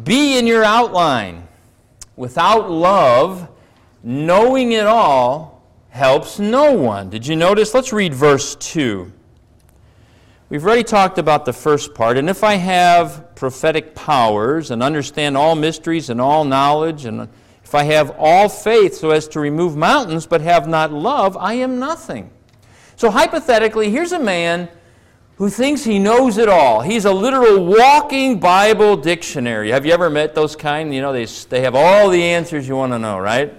B in your outline. Without love, knowing it all helps no one. Did you notice? Let's read verse 2. We've already talked about the first part. And if I have prophetic powers and understand all mysteries and all knowledge, and if I have all faith so as to remove mountains but have not love, I am nothing. So hypothetically, here's a man who thinks he knows it all. He's a literal walking Bible dictionary. Have you ever met those kind? You know, they have all the answers you want to know, right?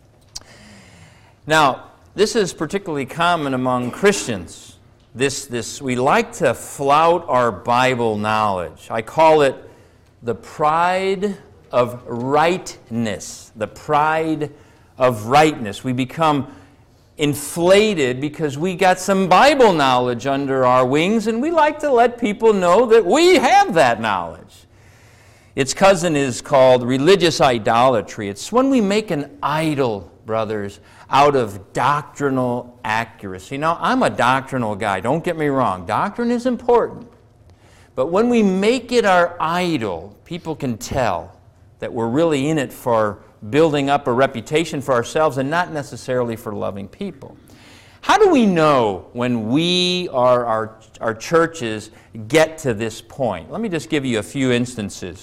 Now, this is particularly common among Christians. We like to flout our Bible knowledge. I call it the pride of rightness. The pride of rightness. We become inflated because we got some Bible knowledge under our wings, and we like to let people know that we have that knowledge. Its cousin is called religious idolatry. It's when we make an idol, brothers, out of doctrinal accuracy. Now, I'm a doctrinal guy, don't get me wrong. Doctrine is important. But when we make it our idol, people can tell that we're really in it for building up a reputation for ourselves and not necessarily for loving people. How do we know when we or our churches get to this point? Let me just give you a few instances.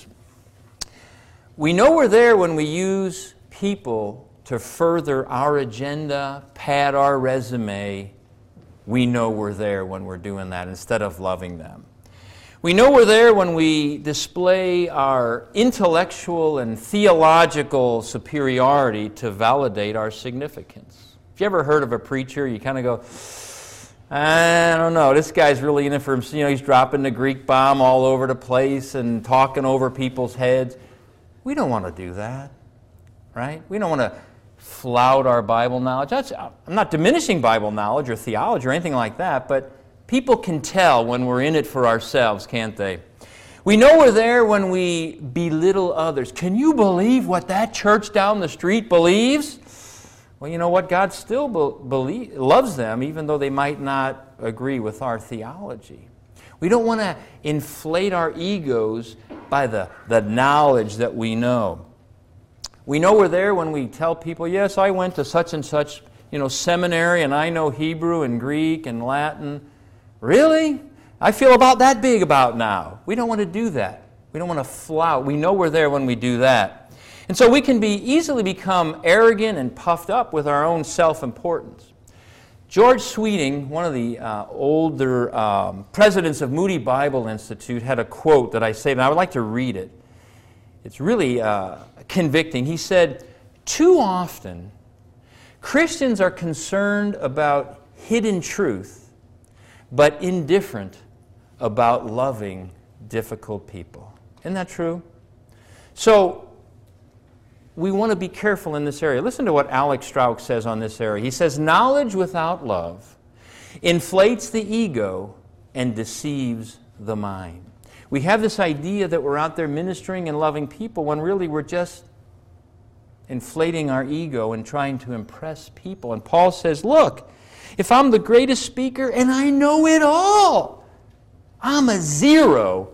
We know we're there when we use people to further our agenda, pad our resume. We know we're there when we're doing that instead of loving them. We know we're there when we display our intellectual and theological superiority to validate our significance. Have you ever heard of a preacher, you kind of go, I don't know, this guy's really in it for him. He's dropping the Greek bomb all over the place and talking over people's heads. We don't want to do that, right? We don't want to flout our Bible knowledge. I'm not diminishing Bible knowledge or theology or anything like that, but people can tell when we're in it for ourselves, can't they? We know we're there when we belittle others. Can you believe what that church down the street believes? Well, you know what? God still loves them, even though they might not agree with our theology. We don't want to inflate our egos by the knowledge that we know. We know we're there when we tell people, yes, I went to such and such, seminary, and I know Hebrew and Greek and Latin. Really? I feel about that big about now. We don't want to do that. We don't want to flout. We know we're there when we do that. And so we can easily become arrogant and puffed up with our own self-importance. George Sweeting, one of the older presidents of Moody Bible Institute, had a quote that I saved, and I would like to read it. It's really convicting. He said, "Too often, Christians are concerned about hidden truth, but indifferent about loving difficult people." Isn't that true? So, we want to be careful in this area. Listen to what Alex Strauch says on this area. He says, "Knowledge without love inflates the ego and deceives the mind." We have this idea that we're out there ministering and loving people when really we're just inflating our ego and trying to impress people. And Paul says, look, if I'm the greatest speaker and I know it all, I'm a zero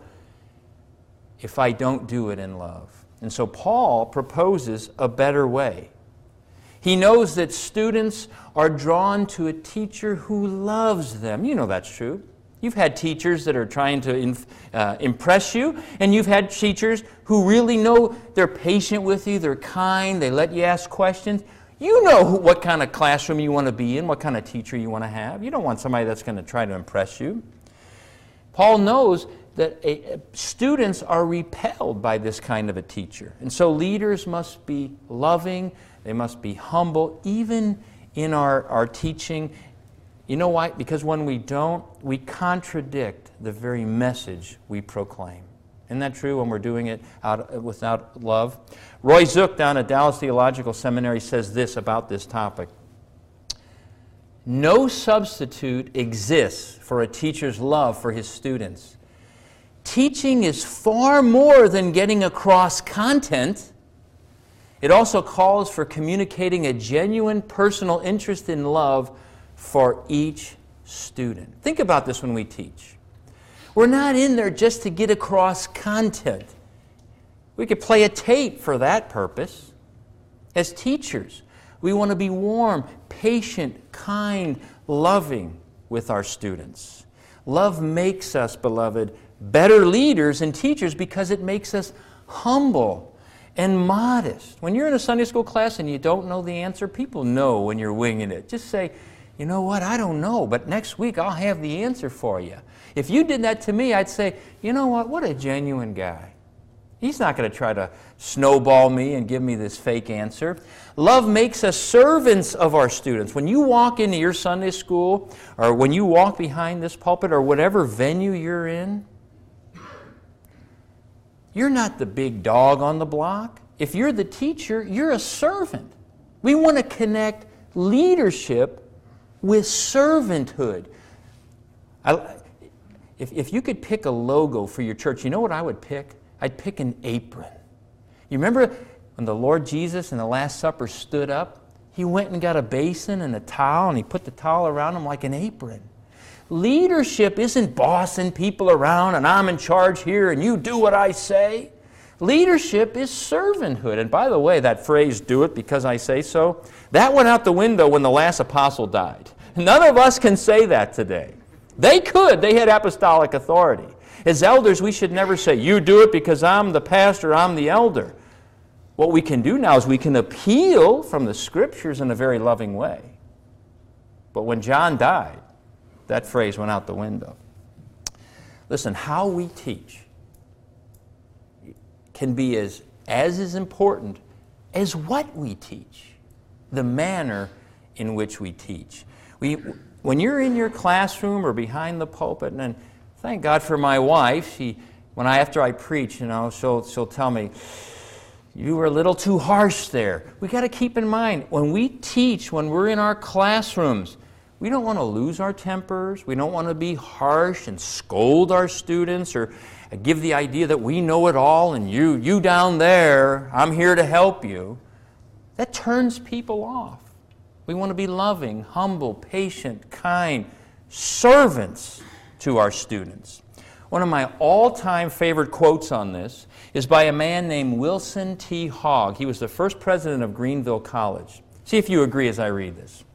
if I don't do it in love. And so Paul proposes a better way. He knows that students are drawn to a teacher who loves them. You know that's true. You've had teachers that are trying to impress you, and you've had teachers who really know they're patient with you, they're kind, they let you ask questions. You know what kind of classroom you want to be in, what kind of teacher you want to have. You don't want somebody that's going to try to impress you. Paul knows that students are repelled by this kind of a teacher. And so leaders must be loving, they must be humble, even in our teaching. You know why? Because when we don't, we contradict the very message we proclaim. Isn't that true when we're doing it without love? Roy Zook down at Dallas Theological Seminary says this about this topic. No substitute exists for a teacher's love for his students. Teaching is far more than getting across content. It also calls for communicating a genuine personal interest in love for each student. Think about this when we teach. We're not in there just to get across content. We could play a tape for that purpose. As teachers, we want to be warm, patient, kind, loving with our students. Love makes us, beloved, better leaders and teachers because it makes us humble and modest. When you're in a Sunday school class and you don't know the answer, people know when you're winging it. Just say, you know what, I don't know, but next week I'll have the answer for you. If you did that to me, I'd say, you know what a genuine guy. He's not going to try to snowball me and give me this fake answer. Love makes us servants of our students. When you walk into your Sunday school, or when you walk behind this pulpit, or whatever venue you're in, you're not the big dog on the block. If you're the teacher, you're a servant. We want to connect leadership with servanthood. If you could pick a logo for your church, you know what I would pick? I'd pick an apron. You remember when the Lord Jesus in the Last Supper stood up? He went and got a basin and a towel, and he put the towel around him like an apron. Leadership isn't bossing people around, and I'm in charge here, and you do what I say. Leadership is servanthood. And by the way, that phrase, do it because I say so, that went out the window when the last apostle died. None of us can say that today. They could. They had apostolic authority. As elders, we should never say, you do it because I'm the pastor, I'm the elder. What we can do now is we can appeal from the Scriptures in a very loving way. But when John died, that phrase went out the window. Listen, how we teach can be as important as what we teach, the manner in which we teach. When you're in your classroom or behind the pulpit, and thank God for my wife. After I preach, she'll tell me, you were a little too harsh there. We got to keep in mind, when we teach, when we're in our classrooms, we don't want to lose our tempers. We don't want to be harsh and scold our students or give the idea that we know it all and you down there, I'm here to help you. That turns people off. We want to be loving, humble, patient, kind, servants to our students. One of my all-time favorite quotes on this is by a man named Wilson T. Hogg. He was the first president of Greenville College. See if you agree as I read this.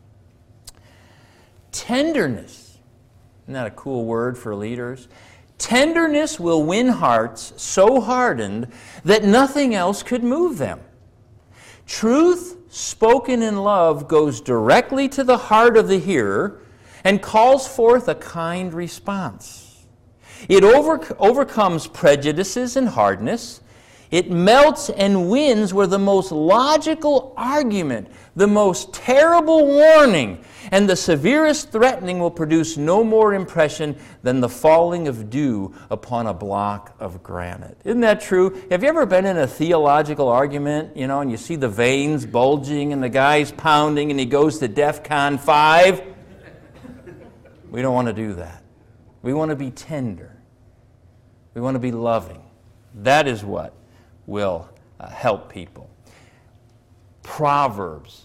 Tenderness, isn't that a cool word for leaders? Tenderness will win hearts so hardened that nothing else could move them. Truth spoken in love goes directly to the heart of the hearer and calls forth a kind response. It overcomes prejudices and hardness. It melts and wins where the most logical argument, the most terrible warning, and the severest threatening will produce no more impression than the falling of dew upon a block of granite. Isn't that true? Have you ever been in a theological argument, and you see the veins bulging and the guy's pounding and he goes to DEFCON 5? We don't want to do that. We want to be tender. We want to be loving. That is what will help people. Proverbs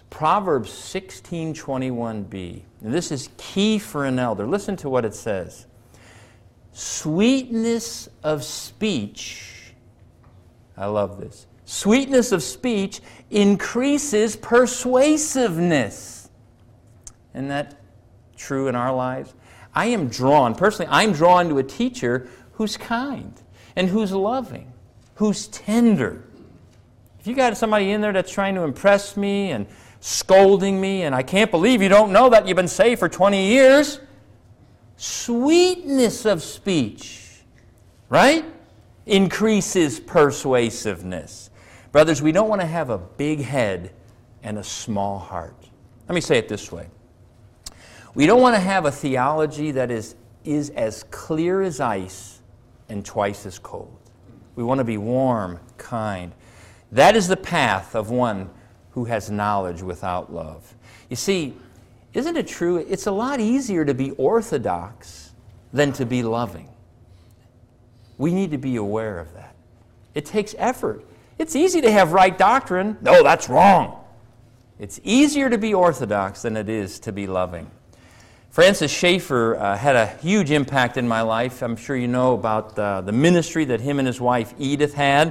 16:21b. And this is key for an elder. Listen to what it says. Sweetness of speech, I love this. Sweetness of speech increases persuasiveness. Isn't that true in our lives? I'm drawn to a teacher who's kind and who's loving, who's tender. If you got somebody in there that's trying to impress me and scolding me, and I can't believe you don't know that you've been saved for 20 years, sweetness of speech, right, increases persuasiveness. Brothers, we don't want to have a big head and a small heart. Let me say it this way. We don't want to have a theology that is as clear as ice and twice as cold. We want to be warm, kind. That is the path of one who has knowledge without love. You see, isn't it true? It's a lot easier to be orthodox than to be loving. We need to be aware of that. It takes effort. It's easy to have right doctrine. No, that's wrong. It's easier to be orthodox than it is to be loving. Francis Schaeffer had a huge impact in my life. I'm sure you know about the ministry that him and his wife Edith had.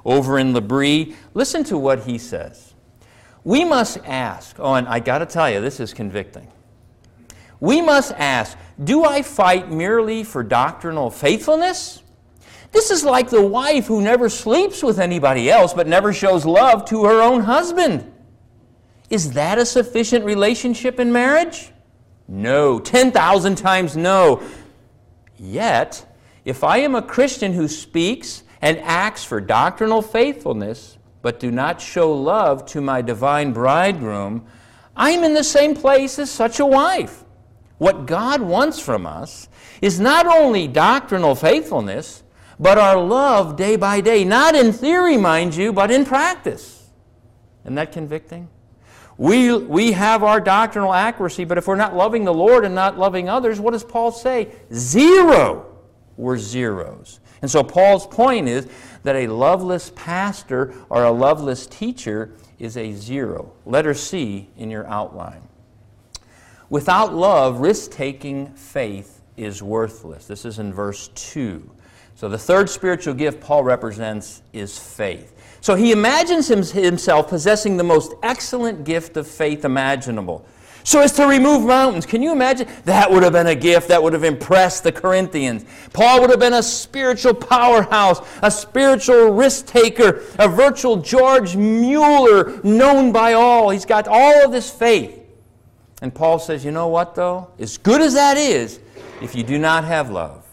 over in L'Abri. Listen to what he says. We must ask, and I got to tell you, this is convicting. We must ask, do I fight merely for doctrinal faithfulness? This is like the wife who never sleeps with anybody else but never shows love to her own husband. Is that a sufficient relationship in marriage? No, 10,000 times no. Yet, if I am a Christian who speaks and acts for doctrinal faithfulness, but do not show love to my divine bridegroom, I am in the same place as such a wife. What God wants from us is not only doctrinal faithfulness, but our love day by day, not in theory, mind you, but in practice. Isn't that convicting? We have our doctrinal accuracy, but if we're not loving the Lord and not loving others, what does Paul say? Zero. We're zeros. And so Paul's point is that a loveless pastor or a loveless teacher is a zero. Letter C in your outline. Without love, risk-taking faith is worthless. This is in verse 2. So the third spiritual gift Paul represents is faith. So he imagines himself possessing the most excellent gift of faith imaginable. So as to remove mountains. Can you imagine? That would have been a gift that would have impressed the Corinthians. Paul would have been a spiritual powerhouse, a spiritual risk-taker, a virtual George Mueller, known by all. He's got all of this faith. And Paul says, you know what though? As good as that is, if you do not have love,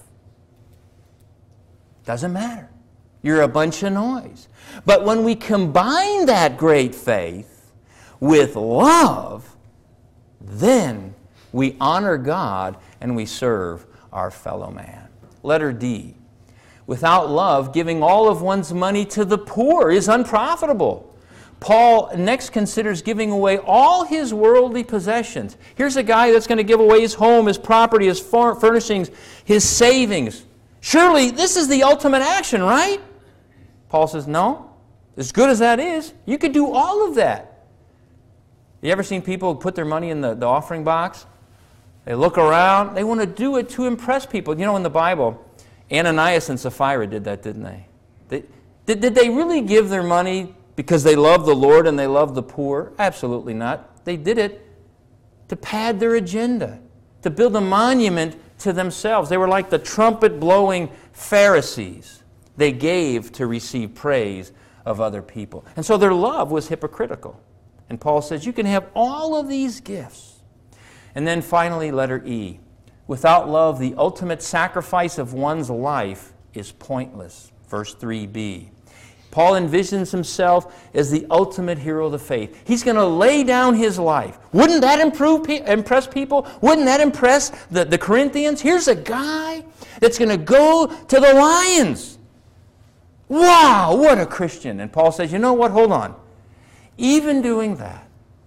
doesn't matter. You're a bunch of noise. But when we combine that great faith with love, then we honor God and we serve our fellow man. Letter D. Without love, giving all of one's money to the poor is unprofitable. Paul next considers giving away all his worldly possessions. Here's a guy that's going to give away his home, his property, his furnishings, his savings. Surely this is the ultimate action, right? Paul says, no. As good as that is, you could do all of that. You ever seen people put their money in the offering box? They look around. They want to do it to impress people. You know, in the Bible, Ananias and Sapphira did that, didn't they? Did they really give their money because they love the Lord and they love the poor? Absolutely not. They did it to pad their agenda, to build a monument to themselves. They were like the trumpet-blowing Pharisees. They gave to receive praise of other people. And so their love was hypocritical. And Paul says, you can have all of these gifts. And then finally, letter E. Without love, the ultimate sacrifice of one's life is pointless. Verse 3b. Paul envisions himself as the ultimate hero of the faith. He's going to lay down his life. Wouldn't that impress people? Wouldn't that impress the Corinthians? Here's a guy that's going to go to the lions. Wow, what a Christian. And Paul says, you know what? Hold on. Even doing that,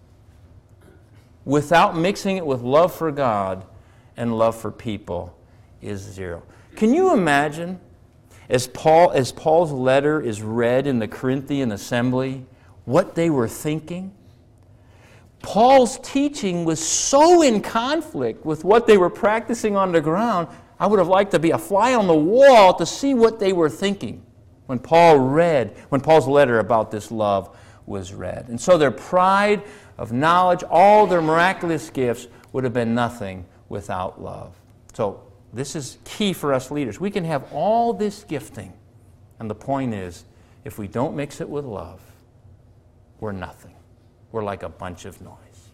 without mixing it with love for God and love for people, is zero. Can you imagine, as Paul's letter is read in the Corinthian assembly, what they were thinking? Paul's teaching was so in conflict with what they were practicing on the ground, I would have liked to be a fly on the wall to see what they were thinking when Paul's letter about this love was read. And so their pride of knowledge, all their miraculous gifts would have been nothing without love. So this is key for us leaders. We can have all this gifting, and the point is, if we don't mix it with love, we're nothing. We're like a bunch of noise.